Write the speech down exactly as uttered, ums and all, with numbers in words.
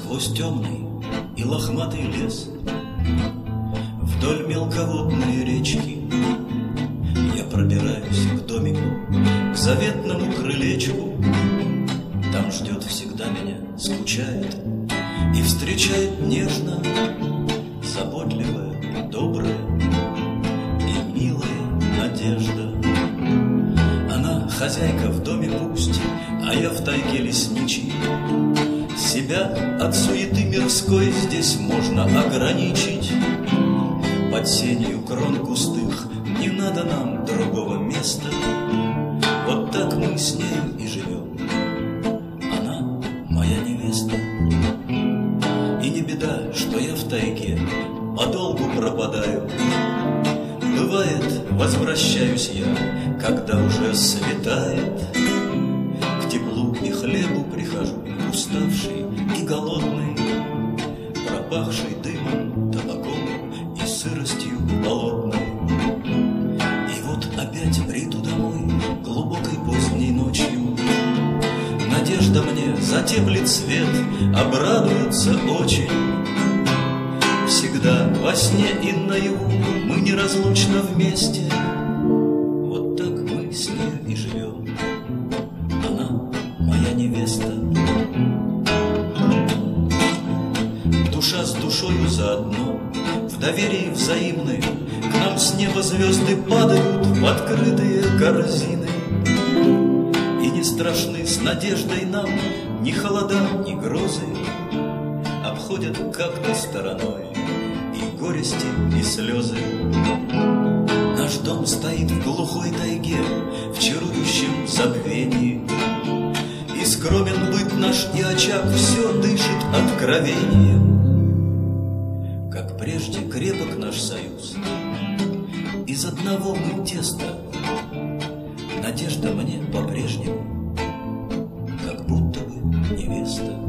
Сквозь темный и лохматый лес, вдоль мелководной речки, я пробираюсь к домику, к заветному крылечку. Там ждет всегда меня, скучает и встречает нежно, заботливая, добрая и милая надежда. Она хозяйка в доме пусть, а я в тайге лесничий. Себя от суеты мирской здесь можно ограничить. Под сенью крон густых не надо нам другого места. Вот так мы с нею и живем. Она моя невеста. И не беда, что я в тайге подолгу пропадаю. Бывает, возвращаюсь я, когда уже светает. К теплу и хлебу прихожу, уставший и голодный, пропахший дымом, табаком и сыростью болотной. И вот опять приду домой глубокой поздней ночью. Надежда мне затеплит свет, обрадуется очень. Всегда во сне и наяву мы неразлучно вместе. Вот так мы с ней и живем. Она моя невеста. Душа с душою заодно, в доверии взаимной, к нам с неба звезды падают в открытые корзины. И не страшны с надеждой нам ни холода, ни грозы. Обходят как-то стороной и горести, и слезы. Наш дом стоит в глухой тайге, в чарующем забвении. И скромен быт наш, и очаг все дышит откровением. Как прежде крепок наш союз, из одного мы теста. Надежда мне по-прежнему, как будто бы невеста.